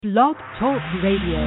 Blog Talk Radio.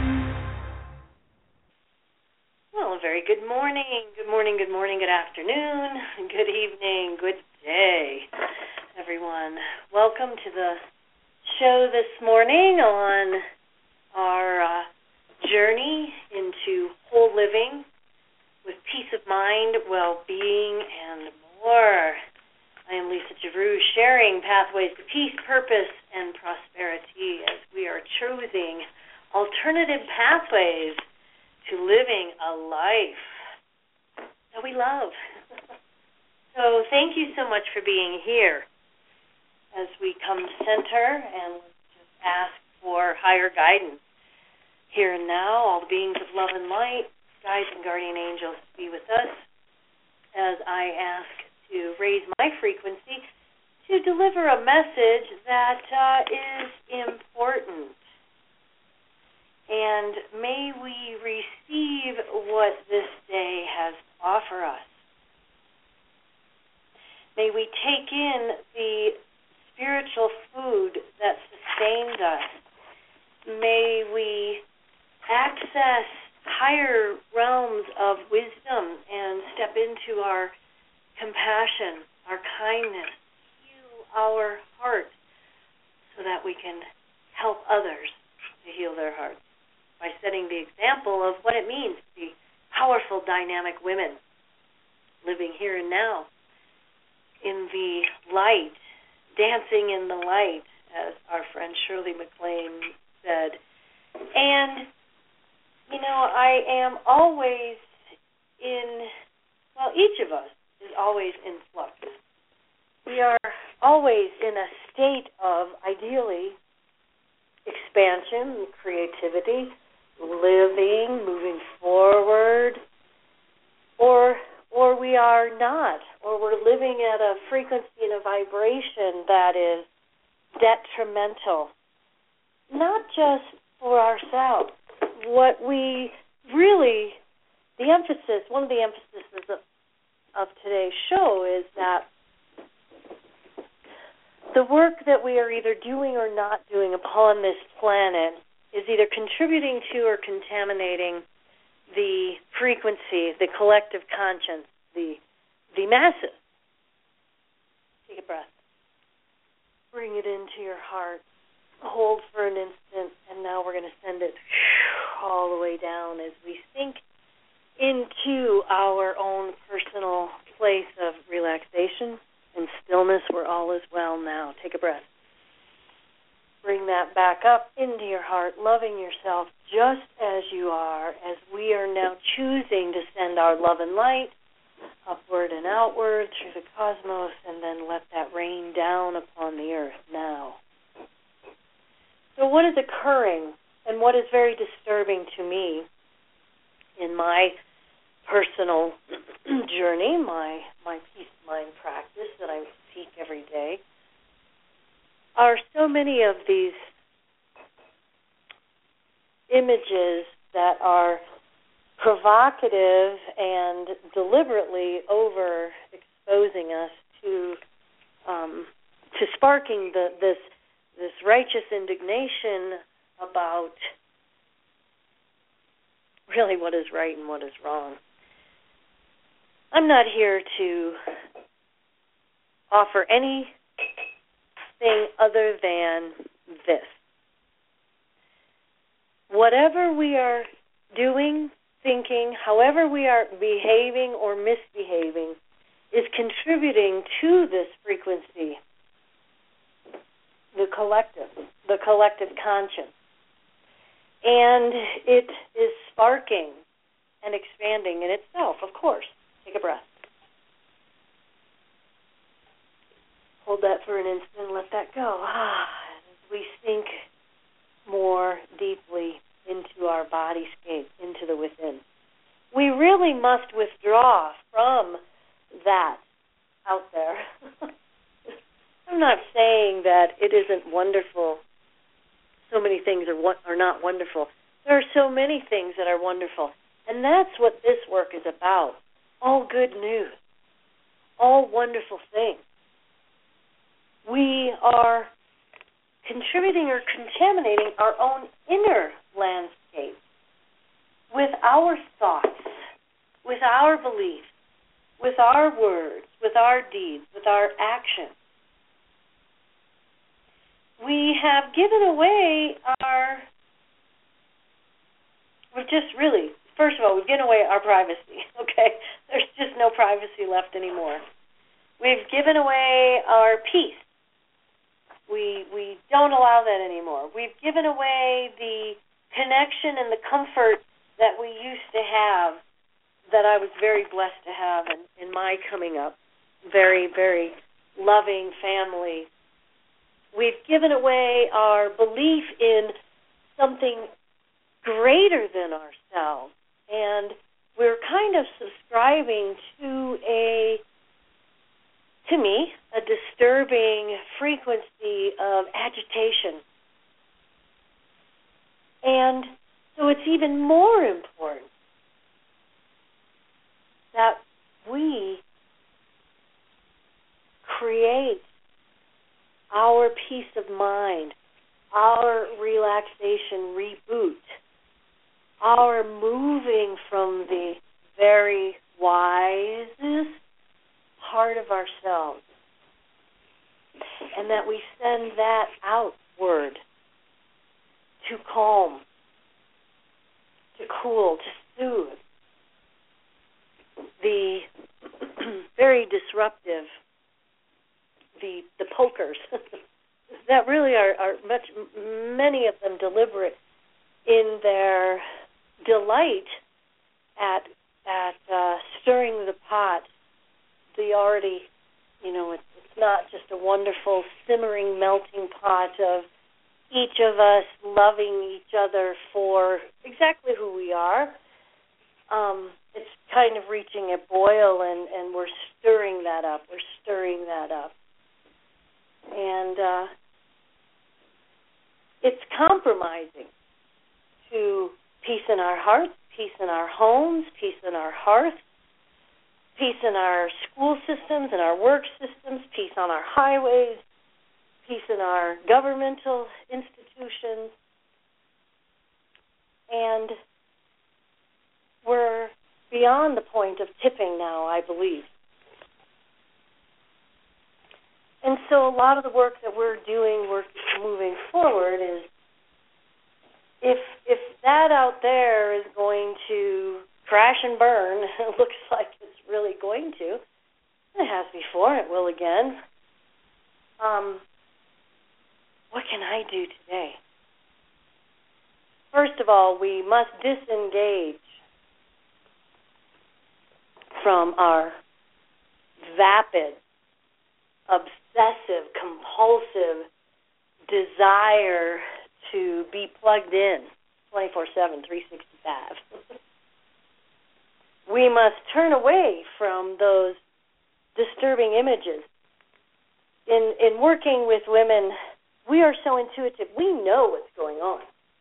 Well, a very good morning. Good morning, good morning, good afternoon, good evening, good day, everyone. Welcome to the show this morning on our journey into whole living with peace of mind, well-being, and more. I am Lisa Javru, sharing pathways to peace, purpose, and prosperity as we are choosing alternative pathways to living a life that we love. So thank you so much for being here as we come center and just ask for higher guidance. Here and now, all the beings of love and light, guides and guardian angels be with us as I ask to raise my frequency to deliver a message that is important. And may we receive what this day has to offer us. May we take in the spiritual food that sustains us. May we access higher realms of wisdom and step into our compassion, our kindness, heal our hearts so that we can help others to heal their hearts by setting the example of what it means to be powerful, dynamic women living here and now in the light, dancing in the light, as our friend Shirley MacLaine said. And, you know, I am always each of us is always in flux. We are always in a state of, ideally, expansion, creativity, living, moving forward, or we are not, or we're living at a frequency and a vibration that is detrimental, not just for ourselves. What we really, one of the emphases of today's show is that the work that we are either doing or not doing upon this planet is either contributing to or contaminating the frequency, the collective conscience, the masses. Take a breath. Bring it into your heart. Hold for an instant, and now we're going to send it all the way down as we sink into our own personal place of relaxation and stillness where all is well now. Take a breath. Bring that back up into your heart, loving yourself just as you are, as we are now choosing to send our love and light upward and outward through the cosmos, and then let that rain down upon the earth now. So what is occurring and what is very disturbing to me in my personal journey, my peace of mind practice that I seek every day, are so many of these images that are provocative and deliberately overexposing us to sparking this righteous indignation about really what is right and what is wrong. I'm not here to offer anything other than this. Whatever we are doing, thinking, however we are behaving or misbehaving, is contributing to this frequency, the collective conscience. And it is sparking and expanding in itself, of course. Take a breath. Hold that for an instant and let that go. As we sink more deeply into our bodyscape, into the within. We really must withdraw from that out there. I'm not saying that it isn't wonderful. So many things are not wonderful. There are so many things that are wonderful. And that's what this work is about. All good news. All wonderful things. We are contributing or contaminating our own inner landscape with our thoughts, with our beliefs, with our words, with our deeds, with our actions. We have given away first of all, we've given away our privacy, okay? There's just no privacy left anymore. We've given away our peace. We don't allow that anymore. We've given away the connection and the comfort that we used to have, that I was very blessed to have in my coming up. Very, very loving family. We've given away our belief in something greater than ourselves, and we're kind of subscribing to me, a disturbing frequency of agitation. And so it's even more important that we create our peace of mind, our relaxation reboot, our moving from the very wisest part of ourselves, and that we send that outward to calm, to cool, to soothe the very disruptive, the pokers that really are many of them deliberate in their delight at stirring the pot. The already, it's not just a wonderful simmering, melting pot of each of us loving each other for exactly who we are. It's kind of reaching a boil, and we're stirring that up. And it's compromising to peace in our hearts, peace in our homes, peace in our hearths, peace in our school systems and our work systems, peace on our highways, peace in our governmental institutions. And we're beyond the point of tipping now, I believe. And so a lot of the work that we're doing, we're moving forward, is if that out there is going to crash and burn, it looks like it's really going to. It has before, it will again. What can I do today? First of all, we must disengage from our vapid, obsessive, compulsive desire to be plugged in 24/7, 365. We must turn away from those disturbing images. In working with women, we are so intuitive. We know what's going on.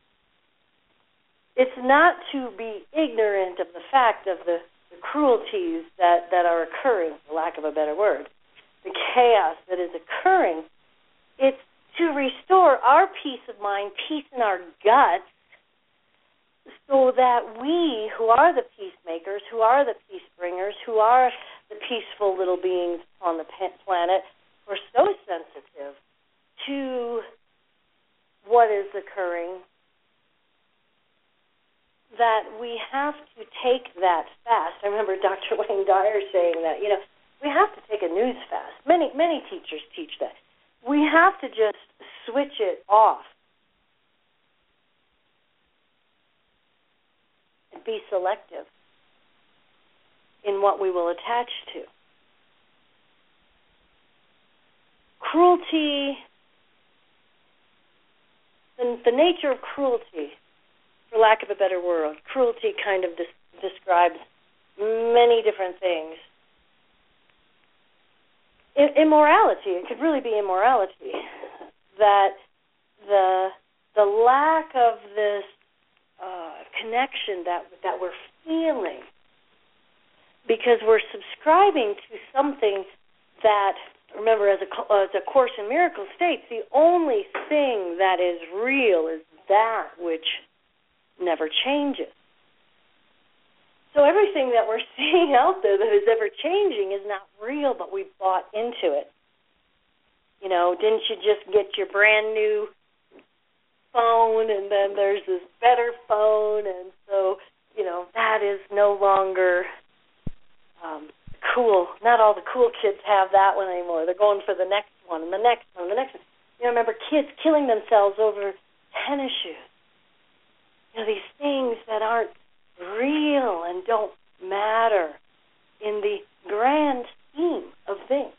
It's not to be ignorant of the fact of the cruelties that are occurring, for lack of a better word, the chaos that is occurring. It's to restore our peace of mind, peace in our guts, so that we, who are the peacemakers, who are the peace bringers, who are the peaceful little beings on the planet, we're so sensitive to what is occurring that we have to take that fast. I remember Dr. Wayne Dyer saying that, we have to take a news fast. Many teachers teach that. We have to just switch it off and be selective in what we will attach to. Cruelty, the nature of cruelty, for lack of a better word, cruelty kind of describes many different things. Immorality, it could really be immorality, that the lack of this connection that we're feeling because we're subscribing to something that remember, as a Course in Miracles states, the only thing that is real is that which never changes. So everything that we're seeing out there that is ever changing is not real, but we bought into it. You know, didn't you just get your brand new phone, and then there's this better phone, and so, you know, that is no longer cool. Not all the cool kids have that one anymore. They're going for the next one, and the next one, and the next one. You know, remember kids killing themselves over tennis shoes. You know, these things that aren't real and don't matter in the grand scheme of things.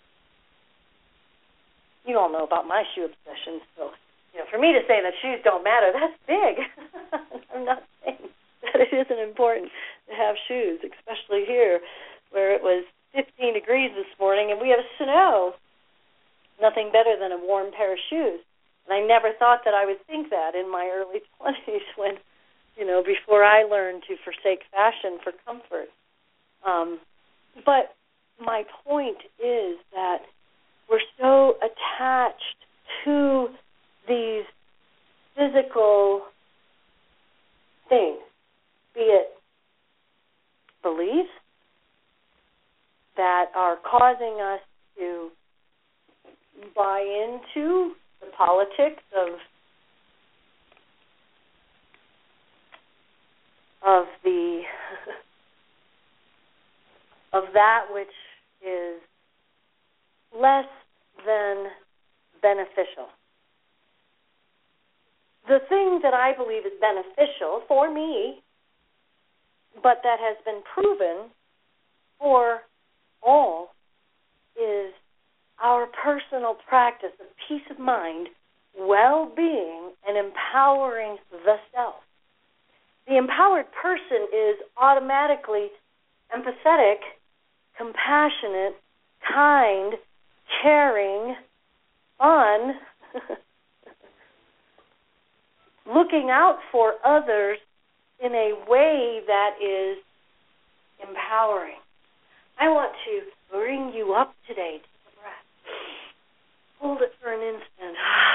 You all know about my shoe obsession, so, you know, for me to say that shoes don't matter, that's big. I'm not saying that it isn't important to have shoes, especially here where it was 15 degrees this morning and we have snow. Nothing better than a warm pair of shoes. And I never thought that I would think that in my early 20s when, you know, before I learned to forsake fashion for comfort. But my point is that we're so attached to these physical things, be it beliefs that are causing us to buy into the politics of the of that which is less than beneficial. The thing that I believe is beneficial for me, but that has been proven for all, is our personal practice of peace of mind, well-being, and empowering the self. The empowered person is automatically empathetic, compassionate, kind, caring, fun, looking out for others in a way that is empowering. I want to bring you up today. Take a breath. Hold it for an instant.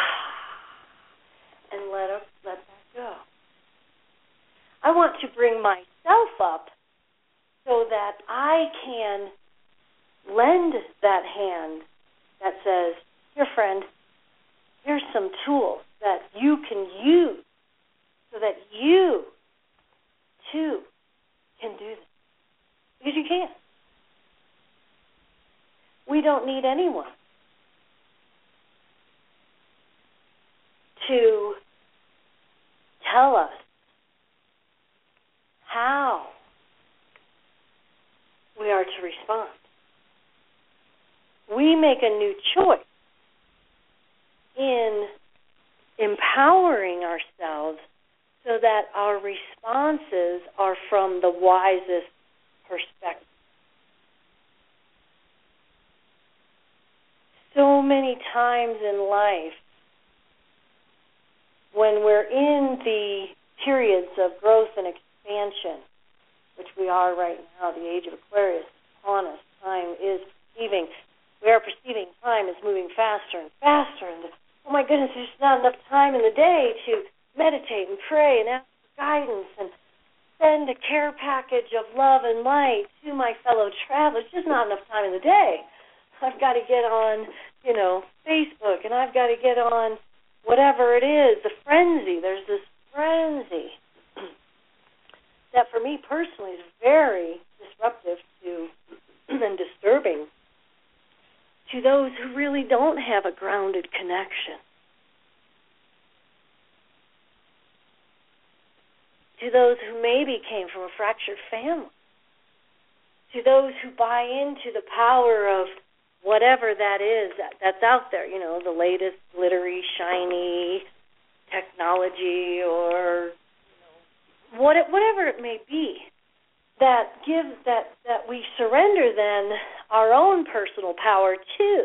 And let that go. I want to bring myself up so that I can lend that hand that says, here, friend, here's some tools that you can use so that you, too, can do this. Because you can. We don't need anyone to tell us how we are to respond. We make a new choice in empowering ourselves so that our responses are from the wisest perspective. So many times in life, when we're in the periods of growth and expansion, which we are right now, the age of Aquarius upon us, time is perceiving. We are perceiving time is moving faster and faster, and oh my goodness, there's not enough time in the day to meditate and pray and ask for guidance and send a care package of love and light to my fellow travelers. There's just not enough time in the day. I've got to get on, Facebook, and I've got to get on whatever it is, the frenzy. There's this frenzy that for me personally is very disruptive to and disturbing to those who really don't have a grounded connection. To those who maybe came from a fractured family. To those who buy into the power of whatever that is that's out there, the latest glittery, shiny technology or whatever it may be, that gives that we surrender then our own personal power to.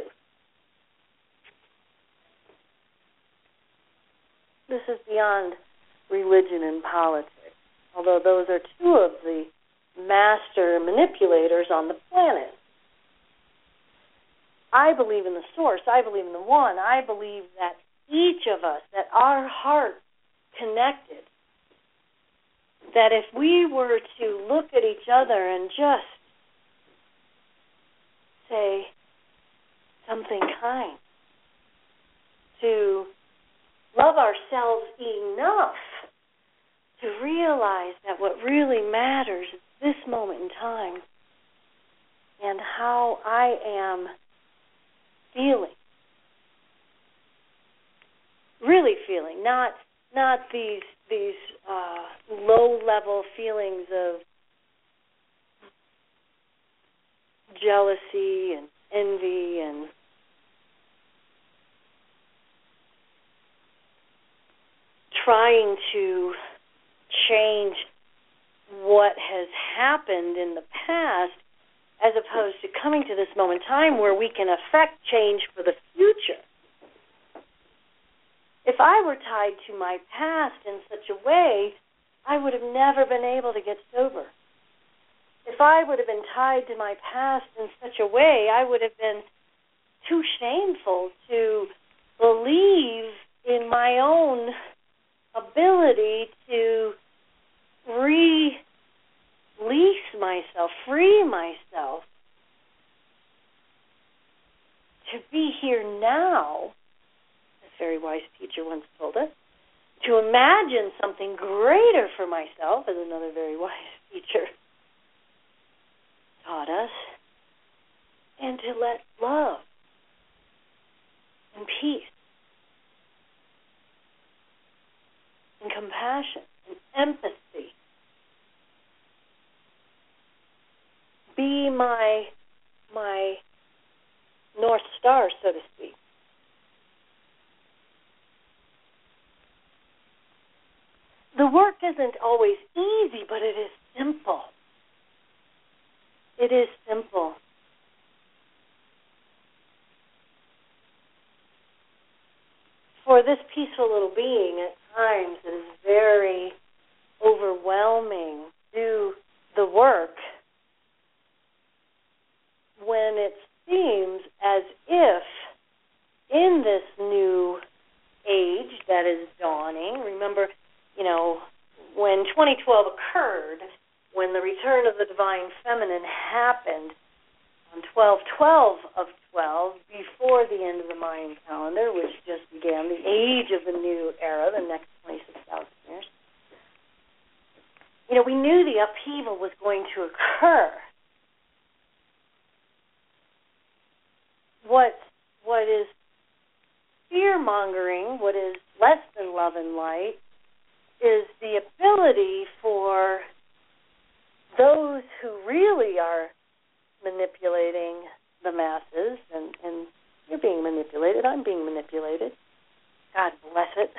This is beyond religion and politics, although those are two of the master manipulators on the planet. I believe in the source. I believe in the one. I believe that each of us, that our hearts connected, that if we were to look at each other and just say something kind, to love ourselves enough to realize that what really matters is this moment in time and how I am feeling. Really feeling, not these low-level feelings of jealousy and envy and trying to change what has happened in the past, as opposed to coming to this moment in time where we can affect change for the future. If I were tied to my past in such a way, I would have never been able to get sober. If I would have been tied to my past in such a way, I would have been too shameful to believe in my own ability to release myself, free myself, to be here now, as a very wise teacher once told us, to imagine something greater for myself, as another very wise teacher taught us, and to let love and peace and compassion and empathy be my North Star, so to speak. The work isn't always easy, but it is simple. It is simple. For this peaceful little being, at times it is very overwhelming to do the work when it seems as if in this new age that is dawning, remember, when 2012 occurred, when the return of the Divine Feminine happened on 12/12 of 12, before the end of the Mayan calendar, which just began the age of the new era, the next 26,000 years, we knew the upheaval was going to occur. What is fear-mongering, what is less than love and light, is the ability for those who really are manipulating the masses, and you're being manipulated, I'm being manipulated, God bless it,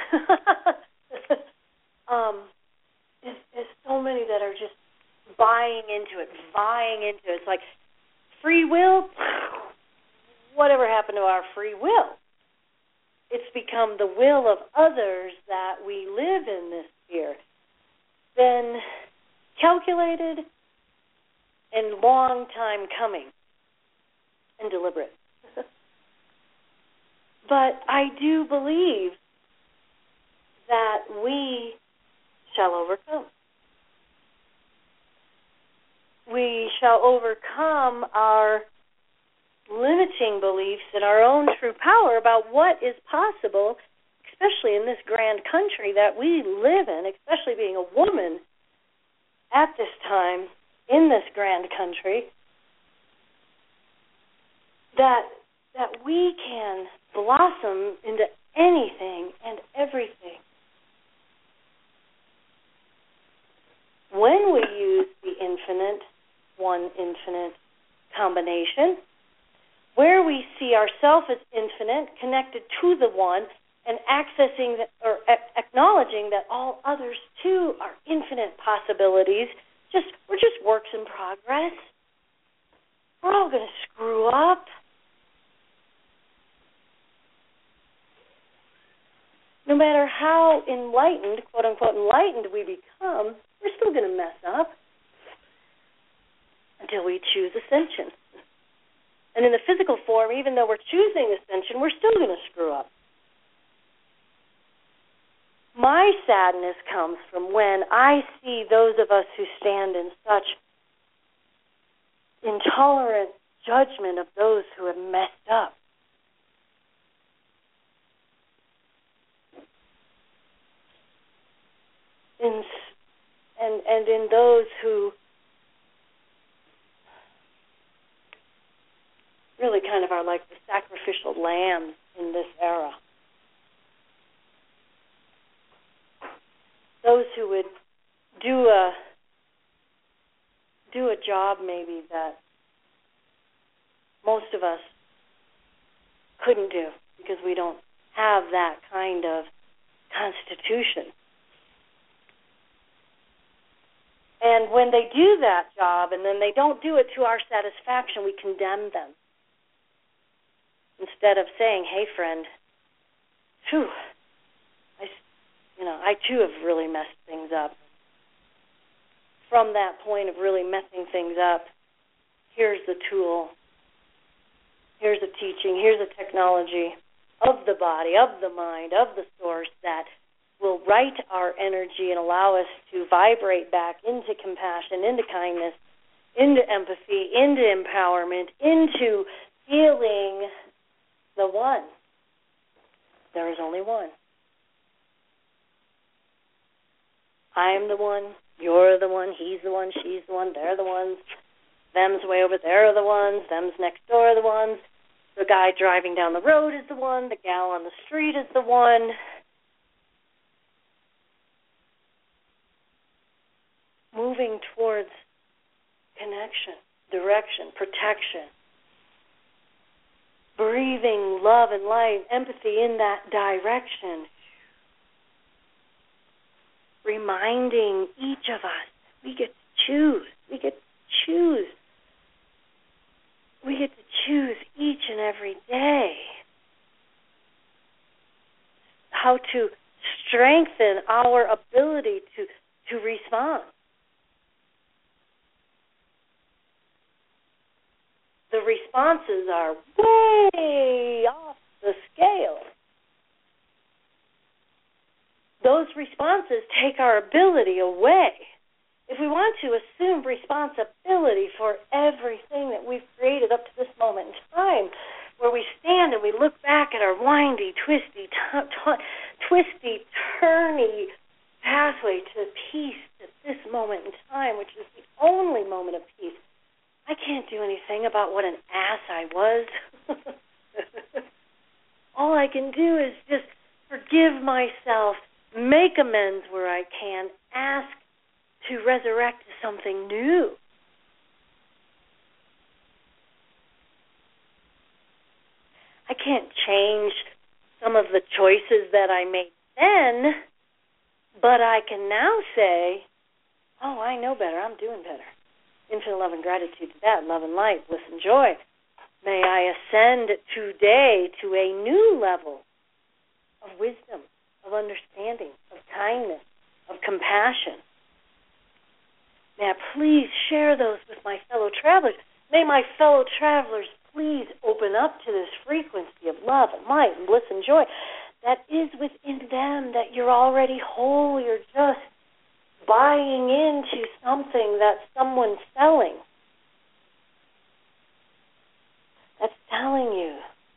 is so many that are just buying into it. It's like free will, whatever happened to our free will? It's become the will of others that we live in this sphere. Been calculated and long time coming and deliberate. But I do believe that we shall overcome. We shall overcome our limiting beliefs in our own true power about what is possible, especially in this grand country that we live in, especially being a woman at this time in this grand country, that we can blossom into anything and everything when we use the infinite, one infinite combination, where we see ourselves as infinite, connected to the one, and accessing or acknowledging that all others too are infinite possibilities. We're just works in progress. We're all going to screw up. No matter how enlightened, quote unquote enlightened, we become, we're still going to mess up until we choose ascension. And in the physical form, even though we're choosing ascension, we're still going to screw up. My sadness comes from when I see those of us who stand in such intolerant judgment of those who have messed up. And in those who really kind of are like the sacrificial lambs in this era. Those who would do a job maybe that most of us couldn't do because we don't have that kind of constitution. And when they do that job and then they don't do it to our satisfaction, we condemn them. Instead of saying, hey, friend, I too have really messed things up. From that point of really messing things up, here's the tool, here's the teaching, here's the technology of the body, of the mind, of the source that will right our energy and allow us to vibrate back into compassion, into kindness, into empathy, into empowerment, into feeling the one. There is only one. I am the one, you're the one, he's the one, she's the one, they're the ones, them's way over there are the ones, them's next door are the ones, the guy driving down the road is the one, the gal on the street is the one. Moving towards connection, direction, protection, breathing love and light, empathy in that direction. Reminding each of us, we get to choose. We get to choose. We get to choose each and every day how to strengthen our ability to respond. The responses are way off the scale. Those responses take our ability away. If we want to assume responsibility for everything that we've created up to this moment in time, where we stand and we look back at our windy, twisty, turny pathway to peace at this moment in time, which is the only moment of peace, I can't do anything about what an ass I was. All I can do is just forgive myself, make amends where I can, ask to resurrect to something new. I can't change some of the choices that I made then, but I can now say, oh, I know better, I'm doing better. Infinite love and gratitude to that, love and light, bliss and joy. May I ascend today to a new level of wisdom, of understanding, of kindness, of compassion. May I please share those with my fellow travelers. May my fellow travelers please open up to this frequency of love and light and bliss and joy that is within them, that you're already whole, you're just buying into something that someone's selling. That's telling you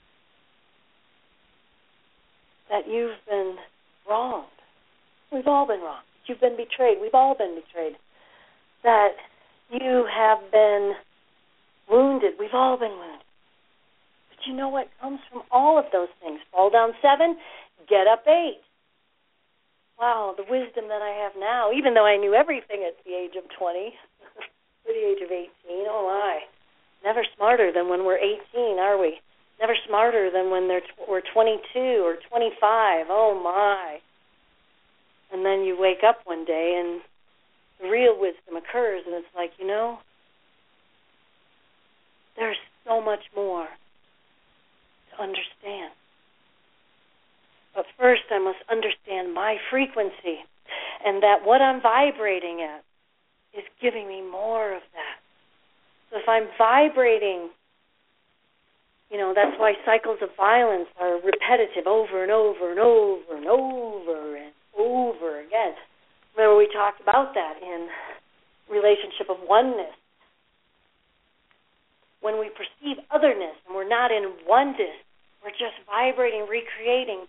that you've been wronged. We've all been wronged. You've been betrayed. We've all been betrayed. That you have been wounded. We've all been wounded. But you know what comes from all of those things? Fall down 7, get up 8. Wow, the wisdom that I have now, even though I knew everything at the age of 20, or the age of 18, oh my. Never smarter than when we're 18, are we? Never smarter than when we're 22 or 25, oh my. And then you wake up one day and the real wisdom occurs and it's like, there's so much more to understand. But first I must understand my frequency and that what I'm vibrating at is giving me more of that. So if I'm vibrating That's why cycles of violence are repetitive over and over and over and over and over again. Remember we talked about that in relationship of oneness. When we perceive otherness and we're not in oneness, we're just vibrating, recreating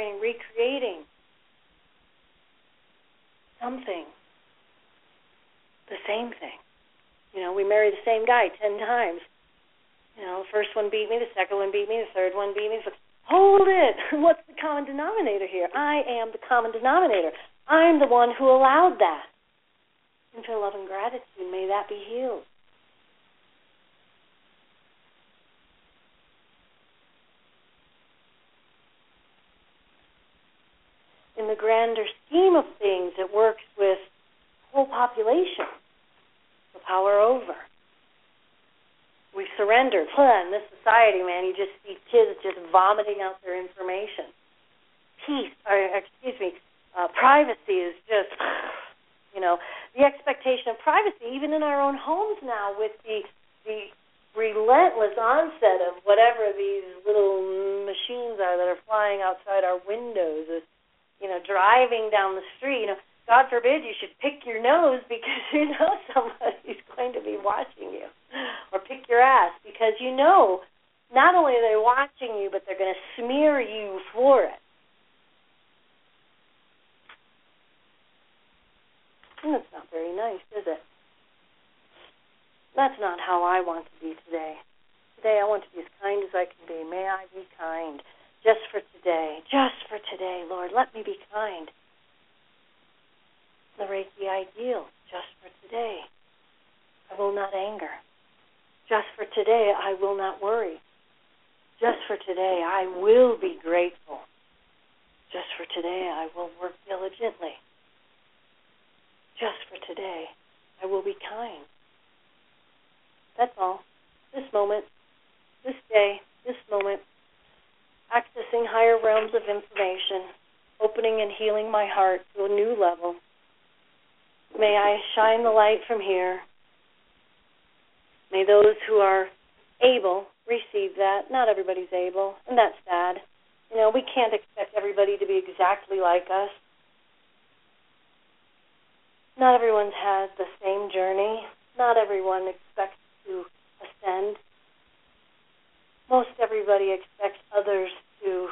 something. The same thing. We marry the same guy 10 times. The first one beat me, the second one beat me, the third one beat me. So, hold it! What's the common denominator here? I am the common denominator. I'm the one who allowed that. Infinite love and gratitude, may that be healed. In the grander scheme of things, it works with the whole population, the power over. We surrendered. In this society, man, you just see kids just vomiting out their information. Privacy is just, the expectation of privacy, even in our own homes now with the relentless onset of whatever these little machines are that are flying outside our windows, driving down the street. God forbid you should pick your nose because somebody's going to be watching you. Or pick your ass because not only are they watching you, but they're going to smear you for it. And that's not very nice, is it? That's not how I want to be today. Today I want to be as kind as I can be. May I be kind. Just for today, Lord, let me be kind. The Reiki ideal, just for today. I will not anger. Just for today, I will not worry. Just for today, I will be grateful. Just for today, I will work diligently. Just for today, I will be kind. That's all. This moment, this day, this moment, accessing higher realms of information, opening and healing my heart to a new level. May I shine the light from here. May those who are able receive that. Not everybody's able, and that's sad. We can't expect everybody to be exactly like us. Not everyone has the same journey. Not everyone expects to ascend. Most everybody expects others to,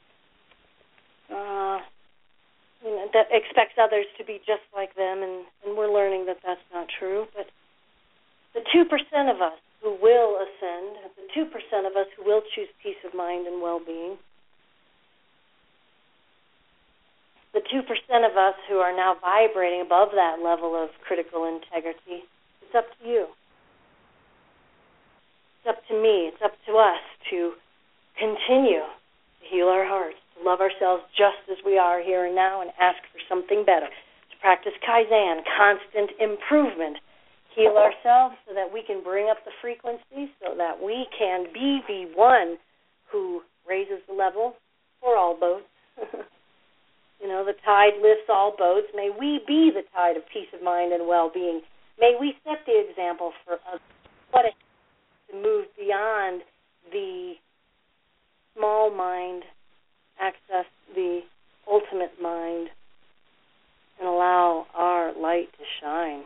that expects others to be just like them, and we're learning that that's not true. But the 2% of us who will ascend, the 2% of us who will choose peace of mind and well-being, the 2% of us who are now vibrating above that level of critical integrity, it's up to you. It's up to me. It's up to us to continue to heal our hearts, to love ourselves just as we are here and now and ask for something better, to practice Kaizen, constant improvement, heal ourselves so that we can bring up the frequency, so that we can be the one who raises the level for all boats. The tide lifts all boats. May we be the tide of peace of mind and well-being. May we set the example for others. What to move beyond the small mind, access the ultimate mind, and allow our light to shine.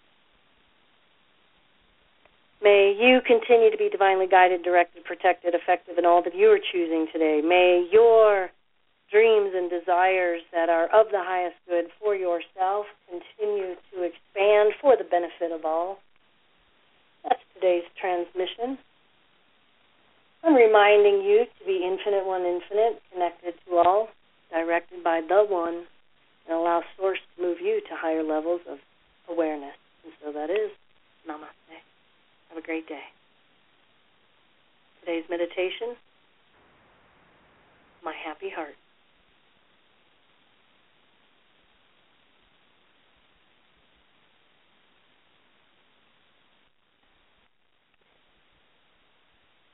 May you continue to be divinely guided, directed, protected, effective in all that you are choosing today. May your dreams and desires that are of the highest good for yourself continue to expand for the benefit of all. That's today's transmission. I'm reminding you to be infinite, one infinite, connected to all, directed by the one, and allow Source to move you to higher levels of awareness. And so that is Namaste. Have a great day. Today's meditation, my happy heart.